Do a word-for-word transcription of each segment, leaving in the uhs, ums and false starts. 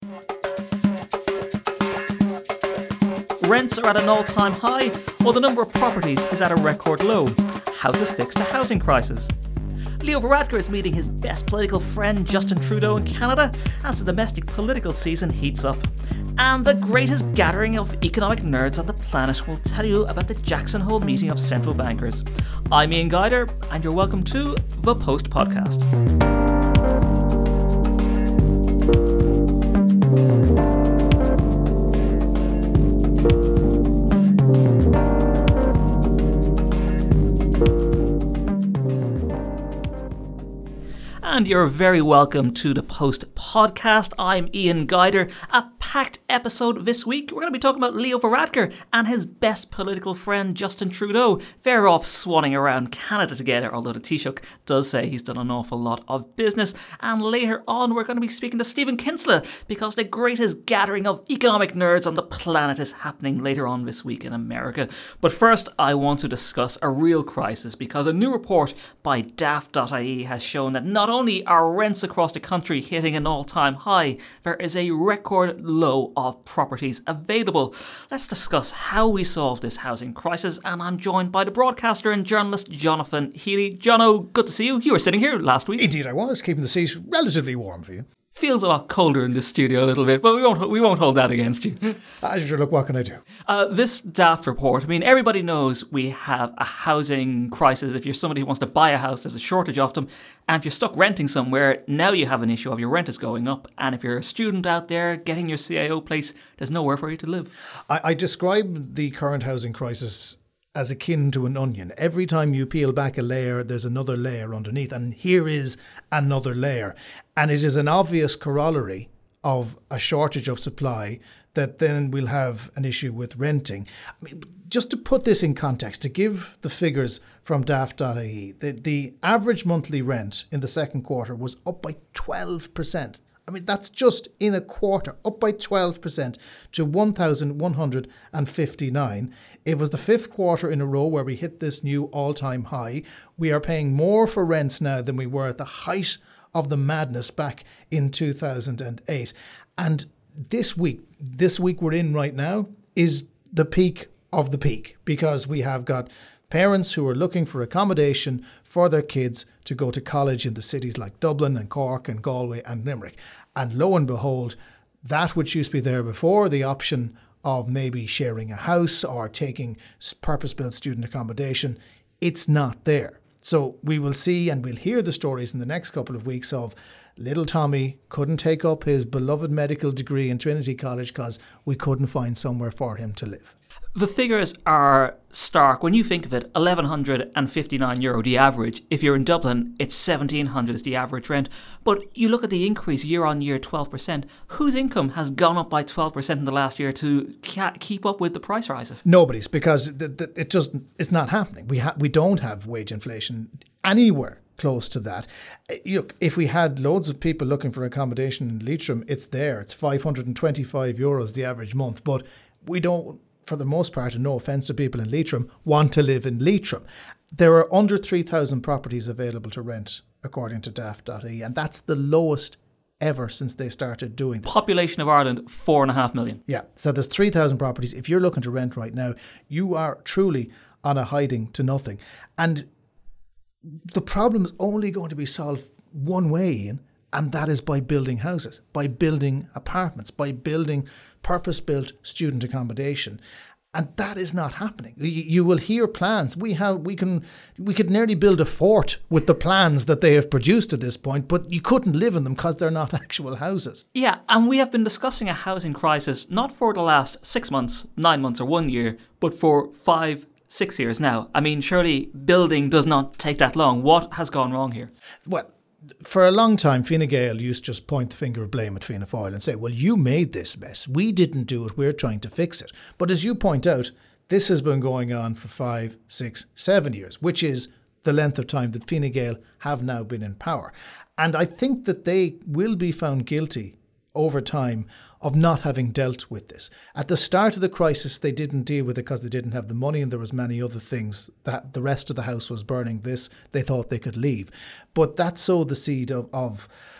Rents are at an all-time high, while the number of properties is at a record low. How to fix the housing crisis. Leo Varadkar is meeting his best political friend Justin Trudeau in Canada as the domestic political season heats up. And the greatest gathering of economic nerds on the planet will tell you about the Jackson Hole meeting of central bankers. I'm Ian Guider, and you're welcome to The Post Podcast. And you're very welcome to the Post Podcast. I'm Ian Guider. A packed episode this week. We're going to be talking about Leo Varadkar and his best political friend Justin Trudeau. They're off swanning around Canada together, although the Taoiseach does say he's done an awful lot of business. And later on, we're going to be speaking to Stephen Kinsella because the greatest gathering of economic nerds on the planet is happening later on this week in America. But first, I want to discuss a real crisis because a new report by daft dot I E has shown that not only are rents across the country hitting an all-time high, there is a record low of properties available. Let's discuss how we solve this housing crisis, and I'm joined by the broadcaster and journalist Jonathan Healy. Jono, good to see you. You were sitting here last week. Indeed I was, keeping the seat relatively warm for you. Feels a lot colder in this studio a little bit, but we won't we won't hold that against you. Uh, sure, look, what can I do? Uh, this daft report, I mean, everybody knows we have a housing crisis. If you're somebody who wants to buy a house, there's a shortage of them. And if you're stuck renting somewhere, now you have an issue of your rent is going up. And if you're a student out there getting your C I O place, there's nowhere for you to live. I, I describe the current housing crisis as akin to an onion. Every time you peel back a layer, there's another layer underneath. And here is another layer. And it is an obvious corollary of a shortage of supply that then we'll have an issue with renting. I mean, just to put this in context, to give the figures from daft dot I E, the, the average monthly rent in the second quarter was up by twelve percent. I mean, that's just in a quarter, up by twelve percent to one thousand one hundred fifty-nine. It was the fifth quarter in a row where we hit this new all-time high. We are paying more for rents now than we were at the height of the madness back in two thousand eight. And this week, this week we're in right now, is the peak of the peak, because we have got parents who are looking for accommodation for their kids to go to college in the cities like Dublin and Cork and Galway and Limerick. And lo and behold, that which used to be there before, the option of maybe sharing a house or taking purpose-built student accommodation, it's not there. So we will see and we'll hear the stories in the next couple of weeks of little Tommy couldn't take up his beloved medical degree in Trinity College because we couldn't find somewhere for him to live. The figures are stark. When you think of it, eleven hundred fifty-nine euro the average. If you're in Dublin, it's seventeen hundred is the average rent. But you look at the increase year on year, twelve percent. Whose income has gone up by twelve percent in the last year to ca- keep up with the price rises? Nobody's, because th- th- it just it's not happening. We ha- we don't have wage inflation anywhere close to that. Look, if we had loads of people looking for accommodation in Leitrim, it's there. It's five hundred twenty-five euros the average month. But we don't, for the most part, and no offence to people in Leitrim, want to live in Leitrim. There are under three thousand properties available to rent, according to daft dot I E, and that's the lowest ever since they started doing this. Population of Ireland, four and a half million. Yeah, so there's three thousand properties. If you're looking to rent right now, you are truly on a hiding to nothing. And the problem is only going to be solved one way, Ian, and that is by building houses, by building apartments, by building purpose-built student accommodation. And that is not happening. You will hear plans. We have, we can, we could nearly build a fort with the plans that they have produced at this point, but you couldn't live in them because they're not actual houses. Yeah, and we have been discussing a housing crisis not for the last six months, nine months or one year, but for five, six years now. I mean, surely building does not take that long. What has gone wrong here? Well, for a long time, Fine Gael used to just point the finger of blame at Fianna Fáil and say, well, you made this mess. We didn't do it. We're trying to fix it. But as you point out, this has been going on for five, six, seven years, which is the length of time that Fine Gael have now been in power. And I think that they will be found guilty over time of not having dealt with this. At the start of the crisis, they didn't deal with it because they didn't have the money, and there was many other things. That the rest of the house was burning. This, they thought they could leave. But that sowed the seed of, of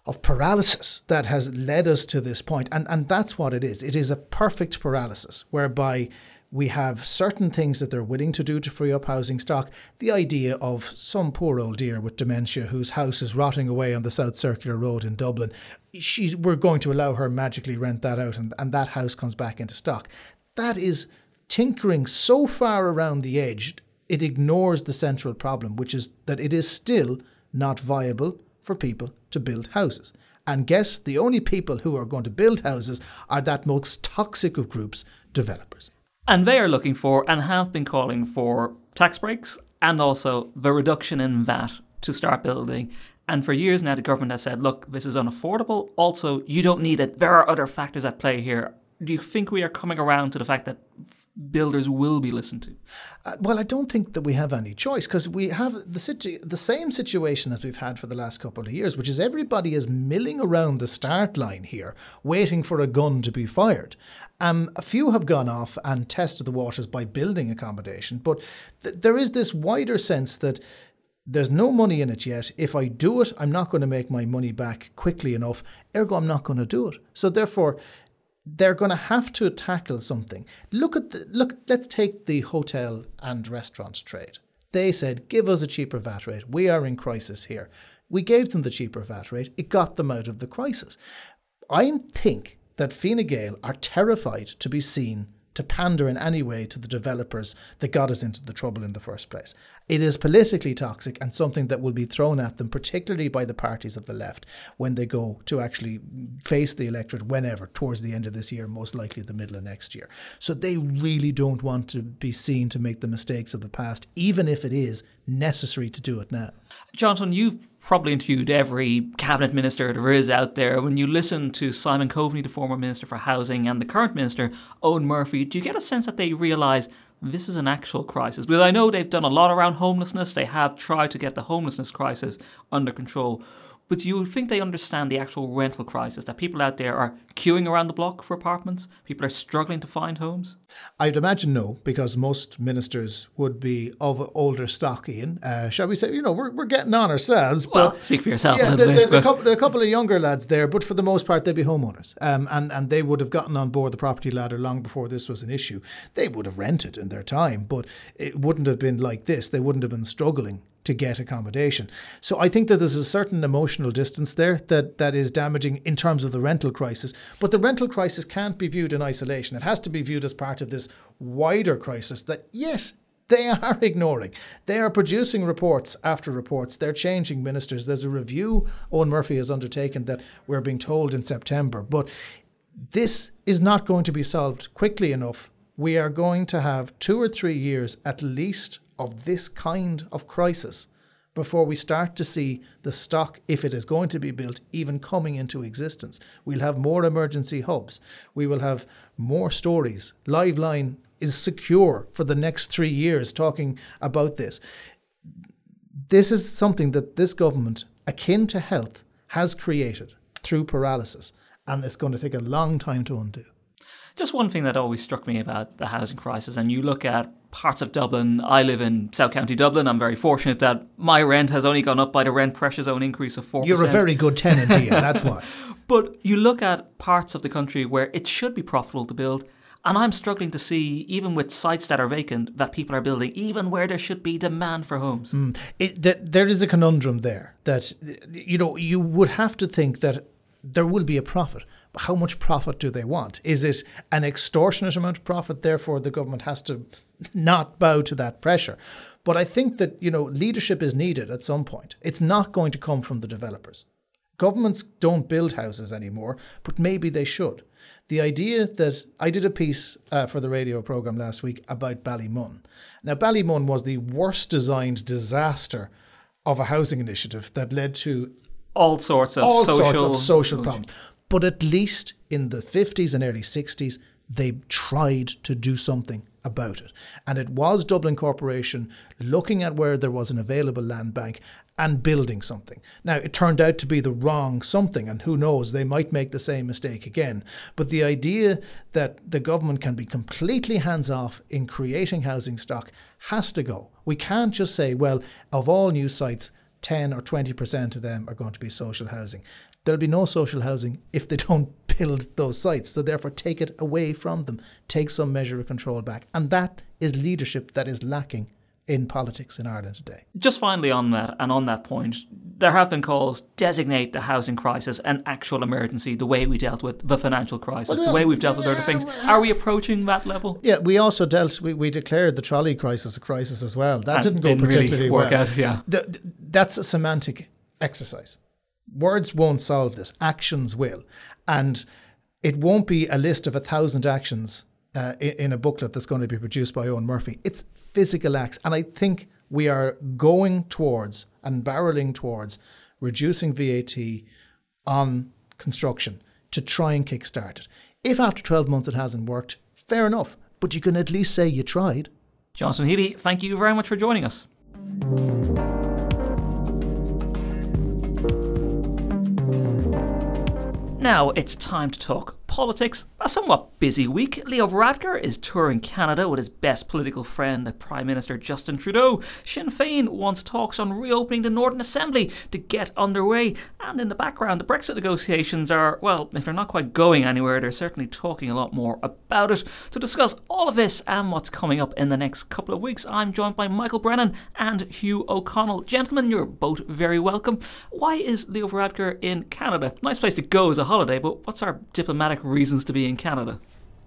of paralysis that has led us to this point. And, and that's what it is. It is a perfect paralysis whereby we have certain things that they're willing to do to free up housing stock. The idea of some poor old dear with dementia whose house is rotting away on the South Circular Road in Dublin, she, we're going to allow her magically rent that out and, and that house comes back into stock. That is tinkering so far around the edge, it ignores the central problem, which is that it is still not viable for people to build houses. And guess the only people who are going to build houses are that most toxic of groups, developers. And they are looking for and have been calling for tax breaks and also the reduction in V A T to start building. And for years now, the government has said, look, this is unaffordable. Also, you don't need it. There are other factors at play here. Do you think we are coming around to the fact that builders will be listened to? Uh, well, I don't think that we have any choice, because we have the situ- the same situation as we've had for the last couple of years, which is everybody is milling around the start line here, waiting for a gun to be fired. Um, a few have gone off and tested the waters by building accommodation, but th- there is this wider sense that there's no money in it yet. If I do it, I'm not going to make my money back quickly enough. Ergo, I'm not going to do it. So therefore, they're going to have to tackle something. Look at the, look. Let's take the hotel and restaurant trade. They said, give us a cheaper V A T rate. We are in crisis here. We gave them the cheaper V A T rate. It got them out of the crisis. I think that Fine Gael are terrified to be seen to pander in any way to the developers that got us into the trouble in the first place. It is politically toxic and something that will be thrown at them, particularly by the parties of the left, when they go to actually face the electorate whenever, towards the end of this year, most likely the middle of next year. So they really don't want to be seen to make the mistakes of the past, even if it is necessary to do it now. Jonathan, you've probably interviewed every cabinet minister there is out there. When you listen to Simon Coveney, the former Minister for Housing, and the current Minister, Eoin Murphy, do you get a sense that they realise this is an actual crisis? Because I know they've done a lot around homelessness. They have tried to get the homelessness crisis under control. But do you think they understand the actual rental crisis, that people out there are queuing around the block for apartments? People are struggling to find homes? I'd imagine no, because most ministers would be of older stock, Ian. Uh, shall we say, you know, we're we're getting on ourselves. Well, but speak for yourself. Yeah, there, there's a couple, a couple of younger lads there, but for the most part, they'd be homeowners. Um, and, and they would have gotten on board the property ladder long before this was an issue. They would have rented in their time, but it wouldn't have been like this. They wouldn't have been struggling to get accommodation. So I think that there's a certain emotional distance there that, that is damaging in terms of the rental crisis. But the rental crisis can't be viewed in isolation. It has to be viewed as part of this wider crisis that, yes, they are ignoring. They are producing reports after reports. They're changing ministers. There's a review Eoin Murphy has undertaken that we're being told in September. But this is not going to be solved quickly enough. We are going to have two or three years at least of this kind of crisis before we start to see the stock, if it is going to be built, even coming into existence. We'll have more emergency hubs. We will have more stories. Liveline is secure for the next three years talking about this. This is something that this government, akin to health, has created through paralysis, and it's going to take a long time to undo. Just one thing that always struck me about the housing crisis, and you look at parts of Dublin. I live in South County Dublin. I'm very fortunate that my rent has only gone up by the rent pressure zone increase of four percent. You're a very good tenant, Ian, that's why. But you look at parts of the country where it should be profitable to build, and I'm struggling to see, even with sites that are vacant, that people are building, even where there should be demand for homes. Mm. It, that, there is a conundrum there that, you know, you would have to think that there will be a profit. How much profit do they want? Is it an extortionate amount of profit? Therefore, the government has to not bow to that pressure. But I think that, you know, leadership is needed at some point. It's not going to come from the developers. Governments don't build houses anymore, but maybe they should. The idea that I did a piece uh, for the radio programme last week about Ballymun. Now, Ballymun was the worst designed disaster of a housing initiative that led to all sorts of all social, sorts of social problems. But at least in the fifties and early sixties, they tried to do something about it. And it was Dublin Corporation looking at where there was an available land bank and building something. Now, it turned out to be the wrong something, and who knows, they might make the same mistake again. But the idea that the government can be completely hands-off in creating housing stock has to go. We can't just say, well, of all new sites, ten or twenty percent of them are going to be social housing. there'll be no social housing if they don't build those sites. So therefore, take it away from them. Take some measure of control back. And that is leadership that is lacking in politics in Ireland today. Just finally on that, and on that point, there have been calls designate the housing crisis an actual emergency, the way we dealt with the financial crisis, well, the way we've dealt with other things. Are we approaching that level? Yeah, we also dealt, we, we declared the trolley crisis a crisis as well. That and didn't go didn't particularly really work well. Out, yeah. The, that's a semantic exercise. Words won't solve this. Actions will. And it won't be a list of a thousand actions uh, in, in a booklet that's going to be produced by Eoin Murphy. It's physical acts. And I think we are going towards and barreling towards reducing V A T on construction to try and kickstart it. If after twelve months it hasn't worked, fair enough. But you can at least say you tried. Jonathan Healy, thank you very much for joining us. Now it's time to talk politics. A somewhat busy week. Leo Varadkar is touring Canada with his best political friend, the Prime Minister Justin Trudeau. Sinn Féin wants talks on reopening the Northern Assembly to get underway. And in the background, the Brexit negotiations are, well, if they're not quite going anywhere, they're certainly talking a lot more about it. To discuss all of this and what's coming up in the next couple of weeks, I'm joined by Michael Brennan and Hugh O'Connell. Gentlemen, you're both very welcome. Why is Leo Varadkar in Canada? Nice place to go as a holiday, but what's our diplomatic reasons to be in Canada?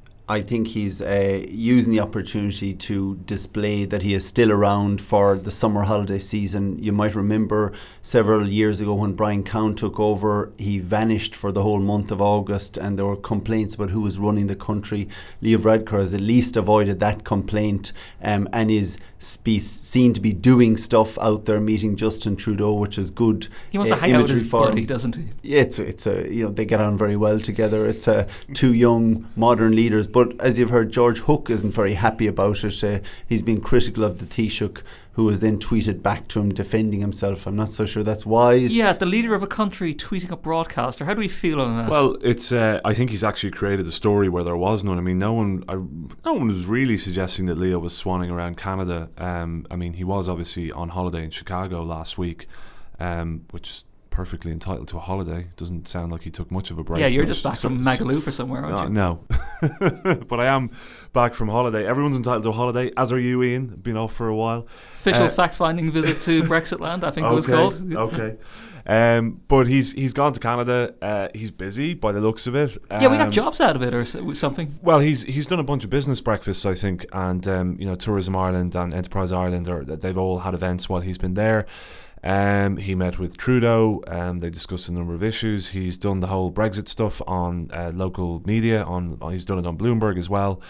I think he's uh, using the opportunity to display that he is still around for the summer holiday season. You might remember several years ago when Brian Cowan took over, he vanished for the whole month of August and there were complaints about who was running the country. Leo Varadkar has at least avoided that complaint um, and is spe- seen to be doing stuff out there, meeting Justin Trudeau, which is good. He wants uh, to hang out with his buddy, doesn't he? Yeah, it's, it's a, you know, they get on very well together. It's uh, two young modern leaders. But as you've heard, George Hook isn't very happy about it. Uh, he's been critical of the Taoiseach, who has then tweeted back to him defending himself. I'm not so sure that's wise. Yeah, the leader of a country tweeting a broadcaster. How do we feel on that? Well, it's. Uh, I think he's actually created a story where there was none. I mean, no one, I, no one was really suggesting that Leo was swanning around Canada. Um, I mean, he was obviously on holiday in Chicago last week, um, which perfectly entitled to a holiday. Doesn't sound like he took much of a break. Yeah, you're just back so, from Magaluf or somewhere, aren't no, you? No. But I am back from holiday. Everyone's entitled to a holiday, as are you, Ian. Been off for a while. Official uh, fact-finding visit to Brexit land, I think okay, it was called. Okay. Um, but he's he's gone to Canada. Uh, he's busy by the looks of it. Um, yeah, we got jobs out of it or something. Well, he's he's done a bunch of business breakfasts, I think, and um, you know, Tourism Ireland and Enterprise Ireland, are, they've all had events while he's been there. Um, he met with Trudeau. Um, they discussed a number of issues. He's done the whole Brexit stuff on uh, local media. On he's done it on Bloomberg as well.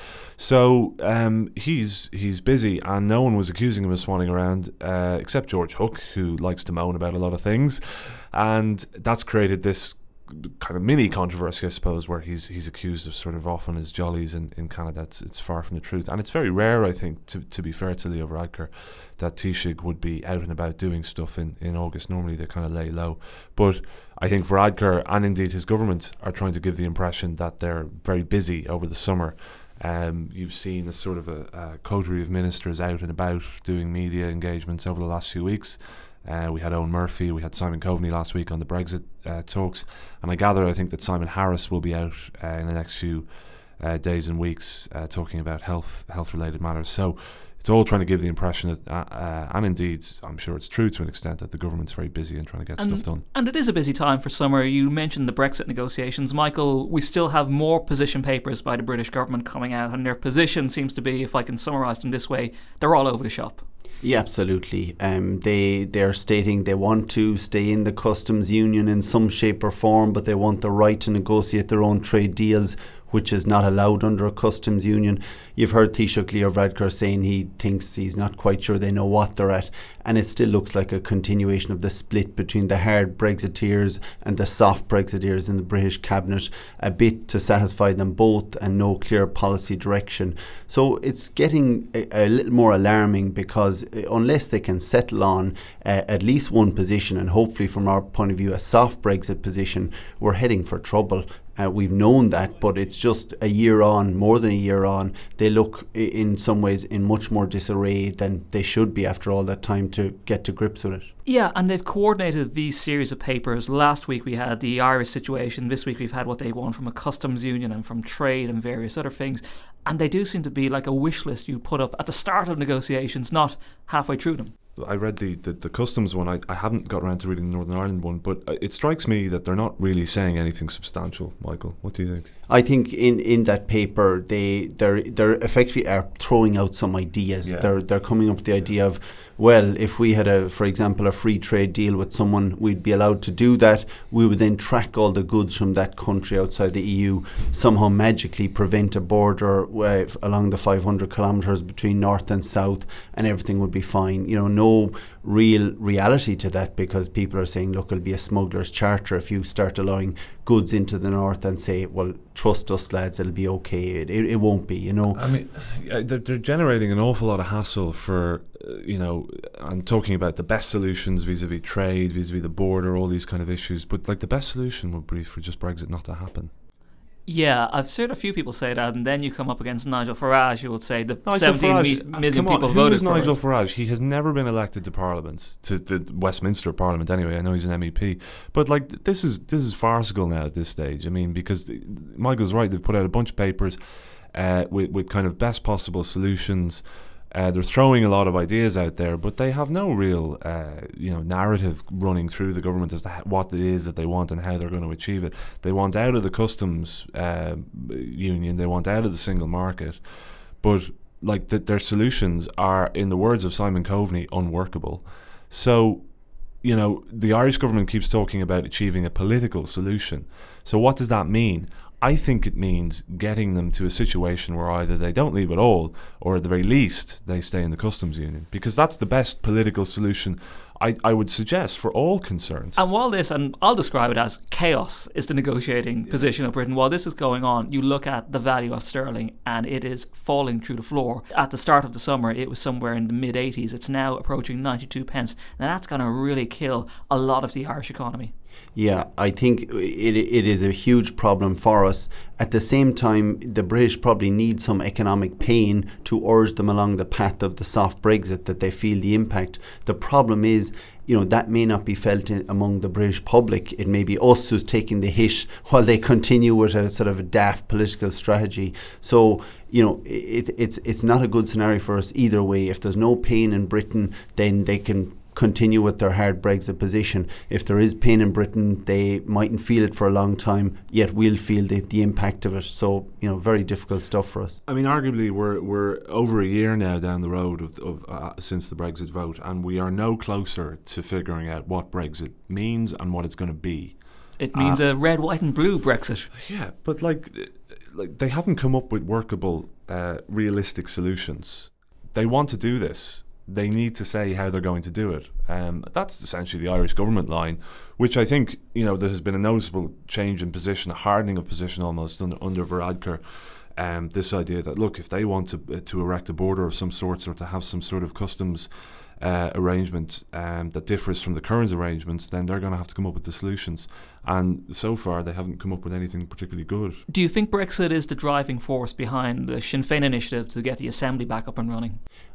So um, he's he's busy, and no one was accusing him of swanning around, uh, except George Hook, who likes to moan about a lot of things, and that's created this kind of mini controversy, I suppose, where he's he's accused of sort of off on his jollies in, in Canada. It's, it's far from the truth, and it's very rare, I think, to to be fair to Leo Varadkar, that Taoiseach would be out and about doing stuff in, in August. Normally they kind of lay low, but I think Varadkar and indeed his government are trying to give the impression that they're very busy over the summer. Um, you've seen a sort of a, a coterie of ministers out and about doing media engagements over the last few weeks. Uh, we had Eoin Murphy, we had Simon Coveney last week on the Brexit uh, talks, and I gather I think that Simon Harris will be out uh, in the next few uh, days and weeks uh, talking about health health related matters. So it's all trying to give the impression that, uh, uh, and indeed I'm sure it's true to an extent, that the government's very busy and trying to get and, stuff done. And it is a busy time for summer. You mentioned the Brexit negotiations. Michael, we still have more position papers by the British government coming out, and their position seems to be, if I can summarise them this way, they're all over the shop. Yeah, absolutely. Um, they they're stating they want to stay in the customs union in some shape or form, but they want the right to negotiate their own trade deals, which is not allowed under a customs union. You've heard Taoiseach Leo Varadkar saying he thinks he's not quite sure they know what they're at, and it still looks like a continuation of the split between the hard Brexiteers and the soft Brexiteers in the British cabinet, a bit to satisfy them both and no clear policy direction. So it's getting a, a little more alarming, because unless they can settle on uh, at least one position, and hopefully from our point of view a soft Brexit position, we're heading for trouble. Uh, we've known that, but it's just a year on, more than a year on, they look i- in some ways in much more disarray than they should be after all that time to get to grips with it. Yeah, and they've coordinated these series of papers. Last week we had the Irish situation. This week we've had what they want from a customs union and from trade and various other things. And they do seem to be like a wish list you put up at the start of negotiations, not halfway through them. I read the, the, the customs one. I, I haven't got around to reading the Northern Ireland one, but it strikes me that they're not really saying anything substantial. Michael, what do you think? I think in, in that paper they they're they're effectively are throwing out some ideas. Yeah. They're they're coming up with the idea of, well, if we had a, for example, a free trade deal with someone, we'd be allowed to do that. We would then track all the goods from that country outside the E U, somehow magically prevent a border uh, along the five hundred kilometres between north and south, and everything would be fine. You know, no real reality to that, because people are saying, look, it'll be a smuggler's charter if you start allowing goods into the north and say, well, trust us, lads, it'll be okay. It, it, it won't be, you know. I mean, they're, they're generating an awful lot of hassle for, uh, you know, and talking about the best solutions vis-a-vis trade, vis-a-vis the border, all these kind of issues. But like the best solution would be for just Brexit not to happen. Yeah, I've heard a few people say that, and then you come up against Nigel Farage, who would say the Nigel seventeen Farage, mi- uh, million come on, people who voted is for Nigel it. Farage? He has never been elected to Parliament, to the Westminster Parliament anyway. I know he's an M E P, but like th- this is this is farcical now at this stage. I mean, because th- Michael's right. They've put out a bunch of papers uh, with with kind of best possible solutions. Uh, they're throwing a lot of ideas out there, but they have no real, uh, you know, narrative running through the government as to ha- what it is that they want and how they're going to achieve it. They want out of the customs uh, union. They want out of the single market, but like the, their solutions are, in the words of Simon Coveney, unworkable. So, you know, the Irish government keeps talking about achieving a political solution. So what does that mean? I think it means getting them to a situation where either they don't leave at all, or at the very least they stay in the customs union, because that's the best political solution I, I would suggest for all concerns. And while this, and I'll describe it as chaos, is the negotiating yeah. position of Britain, while this is going on, you look at the value of sterling and it is falling through the floor. At the start of the summer, it was somewhere in the mid eighties. It's now approaching ninety-two pence. Now that's going to really kill a lot of the Irish economy. Yeah, I think it it is a huge problem for us. At the same time, the British probably need some economic pain to urge them along the path of the soft Brexit, that they feel the impact. The problem is, you know, that may not be felt in, among the British public. It may be us who's taking the hit while they continue with a sort of a daft political strategy. So, you know, it, it's it's not a good scenario for us either way. If there's no pain in Britain, then they can continue with their hard Brexit position. If there is pain in Britain, they mightn't feel it for a long time, yet we'll feel the, the impact of it. So, you know, very difficult stuff for us. I mean, arguably, we're we're over a year now down the road of, of uh, since the Brexit vote, and we are no closer to figuring out what Brexit means and what it's going to be. It means uh, a red, white and blue Brexit. Yeah, but like, like they haven't come up with workable, uh, realistic solutions. They want to do this. They need to say how they're going to do it. Um, that's essentially the Irish government line, which I think, you know, there has been a noticeable change in position, a hardening of position almost under, under Varadkar. Um, this idea that, look, if they want to uh, to erect a border of some sorts or to have some sort of customs uh, arrangement um, that differs from the current arrangements, then they're going to have to come up with the solutions. And so far, they haven't come up with anything particularly good. Do you think Brexit is the driving force behind the Sinn Féin initiative to get the Assembly back up and running?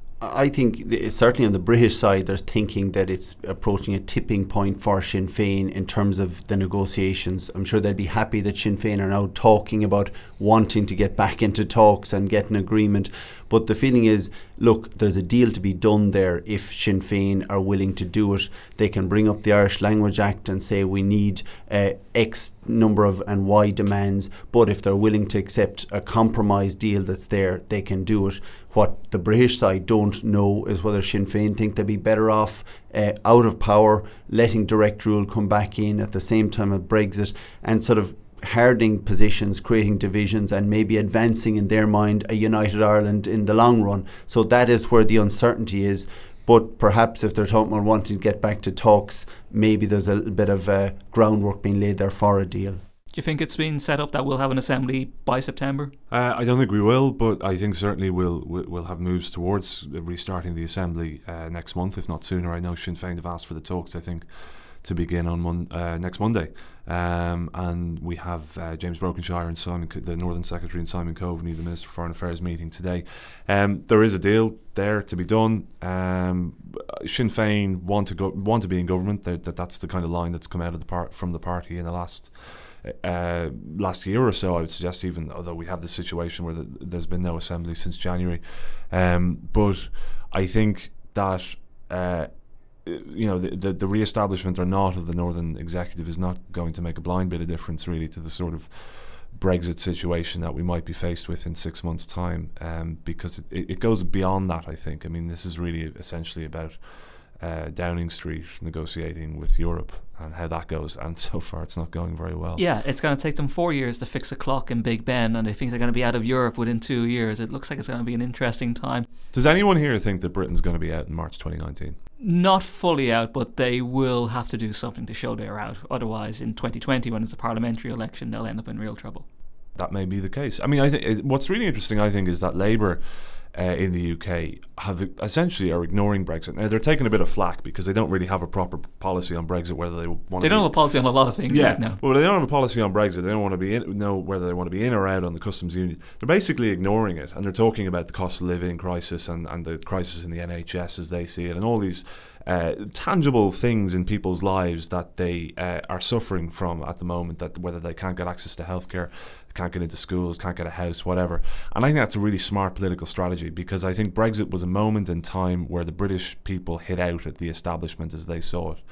I think th- certainly on the British side, there's thinking that it's approaching a tipping point for Sinn Féin in terms of the negotiations. I'm sure they'd be happy that Sinn Féin are now talking about wanting to get back into talks and get an agreement. But the feeling is, look, there's a deal to be done there if Sinn Féin are willing to do it. They can bring up the Irish Language Act and say we need uh, X number of and Y demands. But if they're willing to accept a compromise deal that's there, they can do it. What the British side don't know is whether Sinn Féin think they'd be better off uh, out of power, letting direct rule come back in at the same time as Brexit, and sort of hardening positions, creating divisions, and maybe advancing in their mind a united Ireland in the long run. So that is where the uncertainty is. But perhaps if they're talking about wanting to get back to talks, maybe there's a little bit of uh, groundwork being laid there for a deal. Do you think it's been set up that we'll have an assembly by September? Uh, I don't think we will, but I think certainly we'll we'll, we'll have moves towards restarting the assembly uh, next month, if not sooner. I know Sinn Féin have asked for the talks, I think, to begin on mon- uh, next Monday. Um, and we have uh, James Brokenshire and Simon, Co- the Northern Secretary, and Simon Coveney, the Minister for Foreign Affairs, meeting today. Um, there is a deal there to be done. Um, Sinn Féin want to go, want to be in government. That that's the kind of line that's come out of the part from the party in the last uh, last year or so. I would suggest, even although we have this situation where the, there's been no assembly since January. Um, but I think that. Uh, you know, the, the the re-establishment or not of the Northern Executive is not going to make a blind bit of difference really to the sort of Brexit situation that we might be faced with in six months' time, um, because it, it goes beyond that, I think. I mean, this is really essentially about uh, Downing Street negotiating with Europe and how that goes, and so far it's not going very well. Yeah, it's going to take them four years to fix a clock in Big Ben, and they think they're going to be out of Europe within two years. It looks like it's going to be an interesting time. Does anyone here think that Britain's going to be out in March twenty nineteen? Not fully out, but they will have to do something to show they're out. Otherwise, in twenty twenty, when it's a parliamentary election, they'll end up in real trouble. That may be the case. I mean, I think what's really interesting, I think, is that Labour uh, in the U K have essentially are ignoring Brexit. Now, they're taking a bit of flack because they don't really have a proper policy on Brexit, whether they want They to don't be, have a policy on a lot of things yeah, right now. well, they don't have a policy on Brexit. They don't want to be in, know whether they want to be in or out on the customs union. They're basically ignoring it, and they're talking about the cost of living crisis and, and the crisis in the N H S as they see it, and all these Uh, tangible things in people's lives that they uh, are suffering from at the moment, that whether they can't get access to healthcare, can't get into schools, can't get a house, whatever. And I think that's a really smart political strategy, because I think Brexit was a moment in time where the British people hit out at the establishment as they saw it.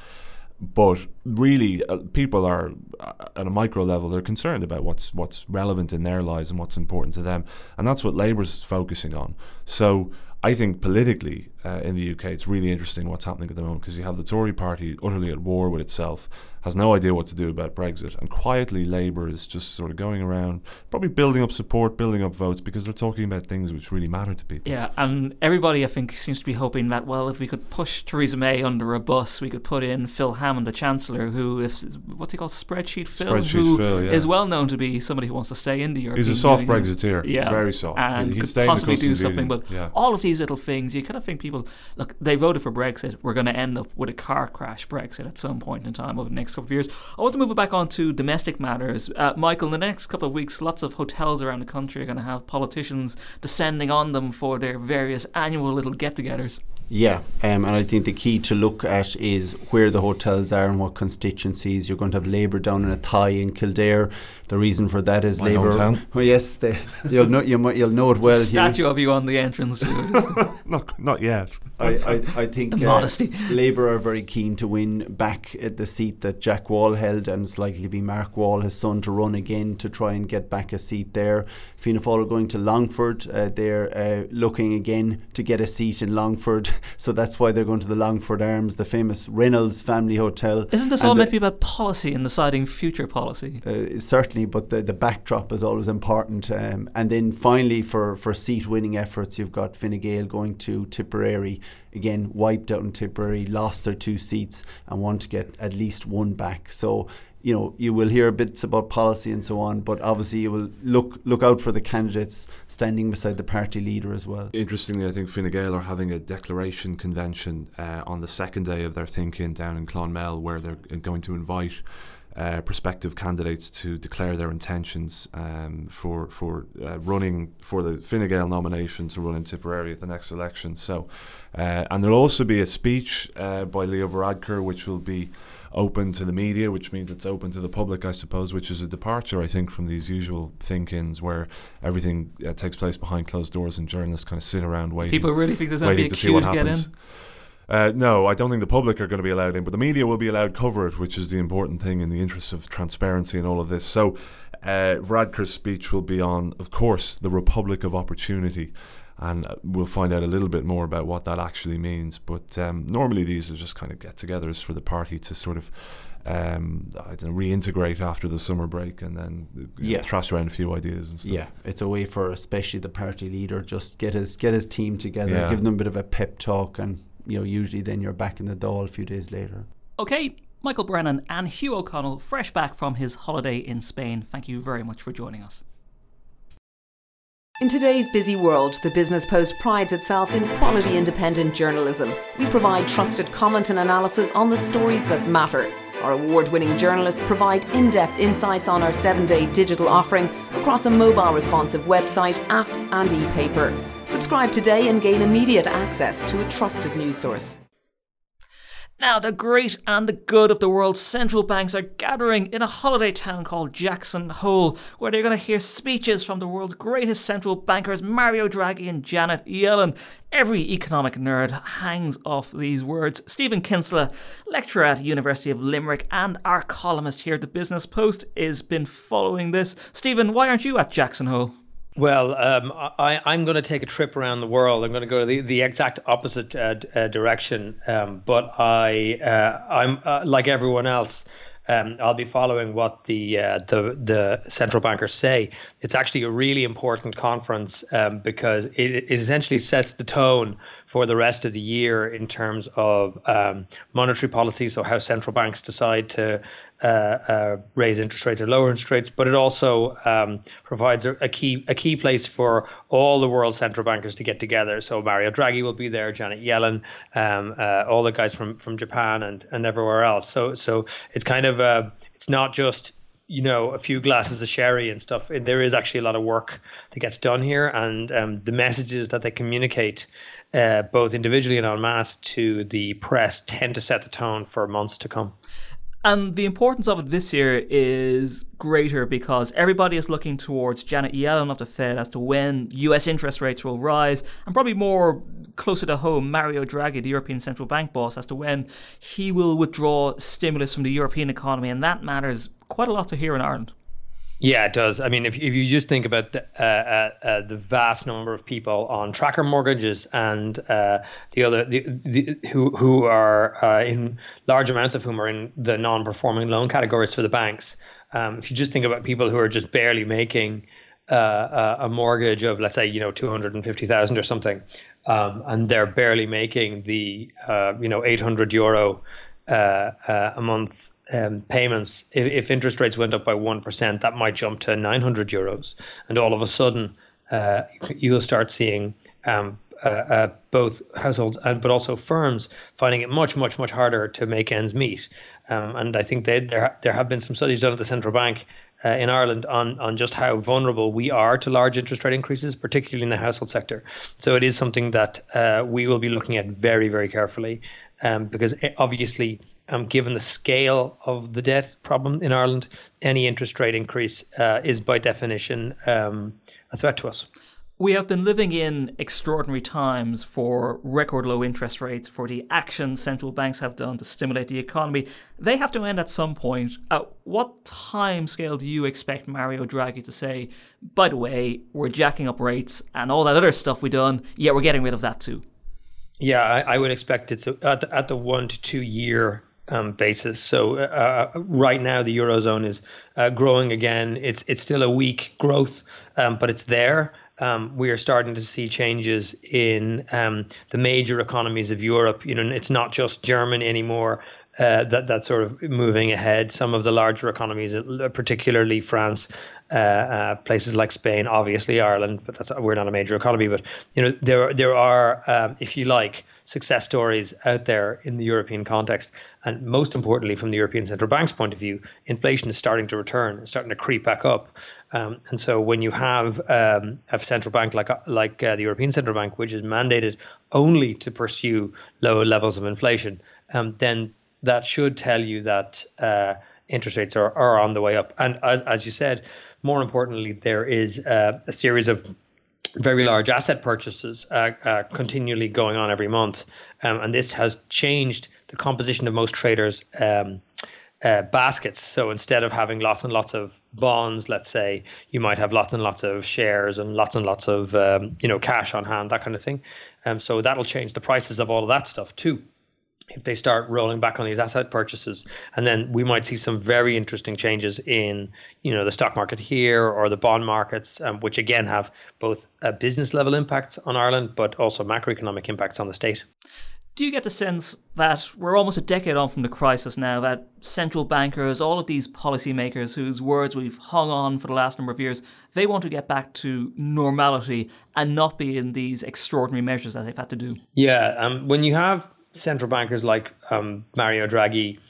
But really, uh, people are, uh, at a micro level, they're concerned about what's what's relevant in their lives and what's important to them. And that's what Labour's focusing on. So I think politically uh, in the U K, it's really interesting what's happening at the moment, because you have the Tory party utterly at war with itself, has no idea what to do about Brexit, and quietly Labour is just sort of going around, probably building up support, building up votes, because they're talking about things which really matter to people. Yeah, and everybody, I think, seems to be hoping that, well, if we could push Theresa May under a bus, we could put in Phil Hammond, the Chancellor, who, if what's he called, Spreadsheet Phil, Spreadsheet who Phil, yeah. is well known to be somebody who wants to stay in the European He's a soft Union. Brexiteer, Yeah, very soft. and He- he'd could stay in the possibly do customs something. union, But yeah. all of these little things, you kind of think people, look, they voted for Brexit. We're going to end up with a car crash Brexit at some point in time over the next couple of years. I want to move it back on to domestic matters. Uh, Michael, in the next couple of weeks, lots of hotels around the country are going to have politicians descending on them for their various annual little get-togethers. Yeah, um, and I think the key to look at is where the hotels are and what constituencies. You're going to have Labour down in Athy in Kildare. The reason for that is My Labour. hometown. Well, yes, they, you'll know you might, you'll know it well. There's a statue of you on the entrance to it. Not, not yet. I, I, I think The uh, modesty. Labour are very keen to win back at the seat that Jack Wall held, and it's likely to be Mark Wall, his son, to run again to try and get back a seat there. Fianna Fáil are going to Longford. Uh, they're uh, looking again to get a seat in Longford, so that's why they're going to the Longford Arms, the famous Reynolds family hotel. Isn't this And all the- meant to be about policy and deciding future policy? Uh, certainly, but the, the backdrop is always important. Um, and then finally, for, for seat-winning efforts, you've got Fine Gael going to Tipperary. Again, wiped out in Tipperary, lost their two seats and want to get at least one back. So, you know, you will hear bits about policy and so on, but obviously you will look look out for the candidates standing beside the party leader as well. Interestingly, I think Fine Gael are having a declaration convention uh, on the second day of their think-in down in Clonmel, where they're going to invite Uh, prospective candidates to declare their intentions um, for for uh, running for the Fine Gael nomination to run in Tipperary at the next election. So, uh, and there'll also be a speech uh, by Leo Varadkar, which will be open to the media, which means it's open to the public, I suppose, which is a departure, I think, from these usual think-ins where everything uh, takes place behind closed doors and journalists kind of sit around waiting. People really think there's going to be waiting a to see queue what to get in? happens. Uh, no, I don't think the public are going to be allowed in, but the media will be allowed cover it, which is the important thing in the interests of transparency and all of this. So uh, Varadkar's speech will be on, of course, the Republic of Opportunity, and uh, we'll find out a little bit more about what that actually means. But um, normally these are just kind of get-togethers for the party to sort of um, I don't know, reintegrate after the summer break and then you know, Yeah. thrash around a few ideas and stuff. Yeah, it's a way for especially the party leader just get his get his team together, Yeah. give them a bit of a pep talk, and you know usually then you're back in the Dáil a few days later. Okay, Michael Brennan and Hugh O'Connell, fresh back from his holiday in Spain. Thank you very much for joining us. In today's busy world, the Business Post prides itself in quality independent journalism. We provide trusted comment and analysis on the stories that matter. Our award-winning journalists provide in-depth insights on our seven-day digital offering across a mobile-responsive website, apps and e-paper. Subscribe today and gain immediate access to a trusted news source. Now, the great and the good of the world's central banks are gathering in a holiday town called Jackson Hole, where they're going to hear speeches from the world's greatest central bankers, Mario Draghi and Janet Yellen. Every economic nerd hangs off these words. Stephen Kinsella, lecturer at the University of Limerick and our columnist here at the Business Post, has been following this. Stephen, why aren't you at Jackson Hole? Well, um, I, I'm going to take a trip around the world. I'm going to go the, the exact opposite uh, uh, direction. Um, but I, uh, I'm uh, like everyone else. Um, I'll be following what the uh, the the central bankers say. It's actually a really important conference um, because it, it essentially sets the tone for the rest of the year in terms of um, monetary policy. So how central banks decide to Uh, uh, raise interest rates or lower interest rates, but it also um, provides a, a key a key place for all the world central bankers to get together. So Mario Draghi will be there, Janet Yellen, um, uh, all the guys from, from Japan and, and everywhere else. So so it's kind of uh, it's not just you know a few glasses of sherry and stuff. There is actually a lot of work that gets done here, and um, the messages that they communicate, uh, both individually and en masse to the press, tend to set the tone for months to come. And the importance of it this year is greater because everybody is looking towards Janet Yellen of the Fed as to when U S interest rates will rise, and probably more closer to home, Mario Draghi, the European Central Bank boss, as to when he will withdraw stimulus from the European economy. And that matters quite a lot to here in Ireland. Yeah, it does. I mean, if if you just think about the, uh, uh, uh, the vast number of people on tracker mortgages and uh, the other the, the, who who are uh, in large amounts of whom are in the non-performing loan categories for the banks. Um, if you just think about people who are just barely making uh, a mortgage of, let's say, you know, two hundred fifty thousand or something, um, and they're barely making the uh, you know eight hundred euro uh, uh, a month. Um, payments, if, if interest rates went up by one percent, that might jump to nine hundred euros. And all of a sudden, uh, you'll start seeing um, uh, uh, both households and but also firms finding it much, much, much harder to make ends meet. Um, and I think they, there there have been some studies done at the central bank uh, in Ireland on, on just how vulnerable we are to large interest rate increases, particularly in the household sector. So it is something that uh, we will be looking at very, very carefully um, because it, obviously, Um, given the scale of the debt problem in Ireland, any interest rate increase uh, is by definition um, a threat to us. We have been living in extraordinary times for record low interest rates, for the actions central banks have done to stimulate the economy. They have to end at some point. At what time scale do you expect Mario Draghi to say, by the way, we're jacking up rates and all that other stuff we've done, yeah, we're getting rid of that too? Yeah, I, I would expect it to at the, at the one to two year Um, basis. So uh, right now the Eurozone is uh, growing again. It's it's still a weak growth, um, but it's there. Um, we are starting to see changes in um, the major economies of Europe. You know, it's not just Germany anymore uh, that that's sort of moving ahead. Some of the larger economies, particularly France, uh, uh, places like Spain, obviously Ireland, but that's we're not a major economy. But you know, there there are, um, if you like, success stories out there in the European context. And most importantly, from the European Central Bank's point of view, inflation is starting to return, it's starting to creep back up. Um, and so when you have um, a central bank like like uh, the European Central Bank, which is mandated only to pursue low levels of inflation, um, then that should tell you that uh, interest rates are, are on the way up. And as, as you said, more importantly, there is uh, a series of very large asset purchases uh, uh, continually going on every month. Um, and this has changed the composition of most traders' um, uh, baskets. So instead of having lots and lots of bonds, let's say, you might have lots and lots of shares and lots and lots of um, you know cash on hand, that kind of thing. Um, so that'll change the prices of all of that stuff too, if they start rolling back on these asset purchases. And then we might see some very interesting changes in, you know, the stock market here or the bond markets, um, which again have both uh, business level impacts on Ireland, but also macroeconomic impacts on the state. Do you get the sense that we're almost a decade on from the crisis now, that central bankers, all of these policymakers whose words we've hung on for the last number of years, they want to get back to normality and not be in these extraordinary measures that they've had to do? Yeah, um, when you have central bankers like um, Mario Draghi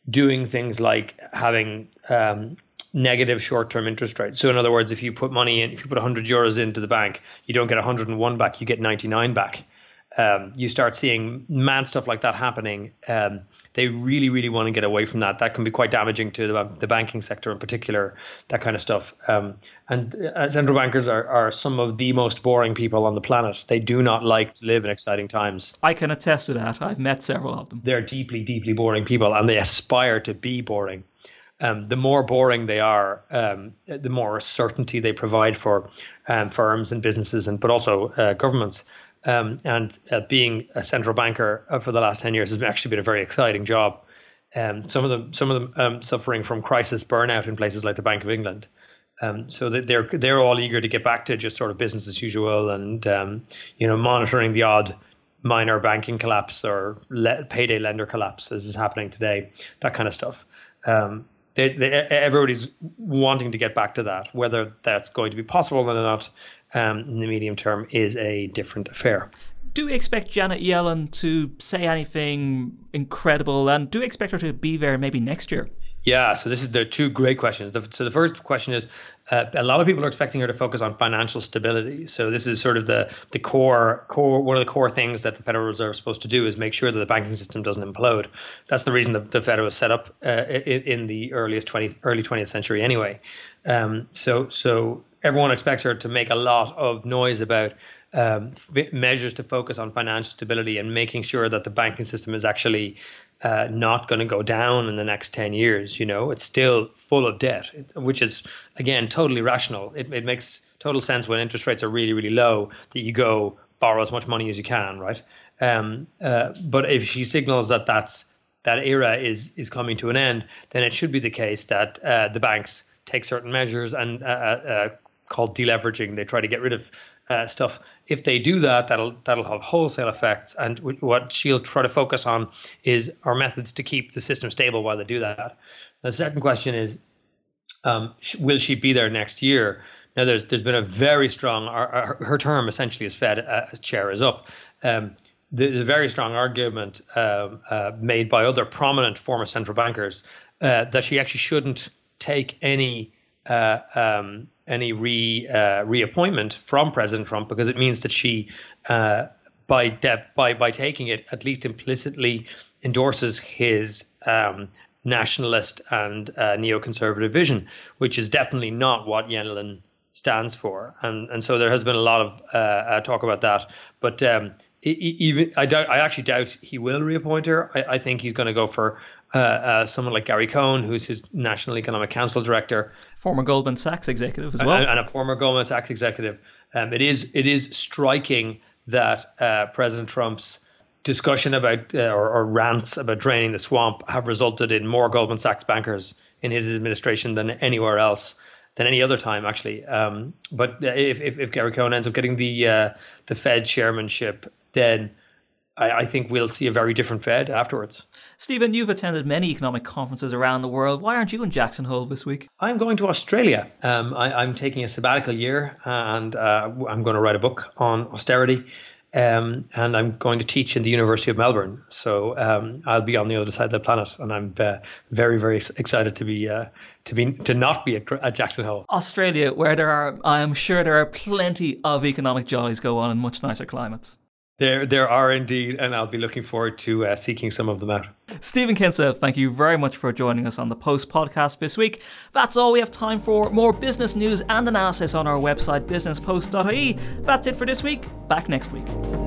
doing things like having um, negative short-term interest rates. So in other words, if you put money in, if you put one hundred euros into the bank, you don't get one hundred one back, you get ninety-nine back. Um, you start seeing mad stuff like that happening. Um, they really, really want to get away from that. That can be quite damaging to the, the banking sector in particular, that kind of stuff. Um, and uh, central bankers are, are some of the most boring people on the planet. They do not like to live in exciting times. I can attest to that. I've met several of them. They're deeply, deeply boring people, and they aspire to be boring. Um, the more boring they are, um, the more certainty they provide for um, firms and businesses, and but also uh, governments. Um, and uh, being a central banker uh, for the last ten years has actually been a very exciting job. Um, some of them, some of them um, suffering from crisis burnout in places like the Bank of England. Um, so that they're they're all eager to get back to just sort of business as usual, and um, you know, monitoring the odd minor banking collapse or le- payday lender collapse as is happening today, that kind of stuff. Um, they, they, everybody's wanting to get back to that. Whether that's going to be possible or not um, in the medium term is a different affair. Do we expect Janet Yellen to say anything incredible, and do we expect her to be there maybe next year? Yeah, so this is the two great questions. So the first question is, uh, a lot of people are expecting her to focus on financial stability. So this is sort of the the core core one of the core things that the Federal Reserve is supposed to do, is make sure that the banking system doesn't implode. That's the reason that the Fed was set up uh, in, in the earliest twentieth early twentieth century anyway. Um, so so everyone expects her to make a lot of noise about um, measures to focus on financial stability and making sure that the banking system is actually Uh, not going to go down in the next ten years. You know, it's still full of debt, which is, again, totally rational. It, it makes total sense when interest rates are really, really low that you go borrow as much money as you can, right? Um, uh, but if she signals that that's, that era is is coming to an end, then it should be the case that uh, the banks take certain measures and uh, uh, called deleveraging. They try to get rid of uh, stuff. If they do that, that'll that'll have wholesale effects. And w- what she'll try to focus on is our methods to keep the system stable while they do that. The second question is, um, sh- will she be there next year? Now, there's there's been a very strong, uh, her term essentially as Fed uh, chair is up. Um, there's a very strong argument uh, uh, made by other prominent former central bankers uh, that she actually shouldn't take any uh, um, any re uh, reappointment from President Trump, because it means that she, uh, by de- by by taking it, at least implicitly endorses his um, nationalist and uh, neoconservative vision, which is definitely not what Yellen stands for. And and so there has been a lot of uh, uh, talk about that. But um, even I doubt, I actually doubt he will reappoint her. I, I think he's going to go for Uh, uh, someone like Gary Cohn, who's his National Economic Council director, former Goldman Sachs executive as well, and, and a former Goldman Sachs executive. Um, it is it is striking that uh, President Trump's discussion about uh, or, or rants about draining the swamp have resulted in more Goldman Sachs bankers in his administration than anywhere else, than any other time actually. Um, but if, if if Gary Cohn ends up getting the uh, the Fed chairmanship, then I, I think we'll see a very different Fed afterwards. Stephen, you've attended many economic conferences around the world. Why aren't you in Jackson Hole this week? I'm going to Australia. Um, I, I'm taking a sabbatical year, and uh, I'm going to write a book on austerity. Um, and I'm going to teach in the University of Melbourne. So um, I'll be on the other side of the planet, and I'm uh, very, very excited to be uh, to be to not be at, at Jackson Hole. Australia, where there are, I am sure there are plenty of economic jollies go on in much nicer climates. There, there are indeed, and I'll be looking forward to uh, seeking some of them out. Stephen Kinsella, thank you very much for joining us on the Post podcast this week. That's all we have time for. More business news and analysis on our website, business post dot I E. That's it for this week. Back next week.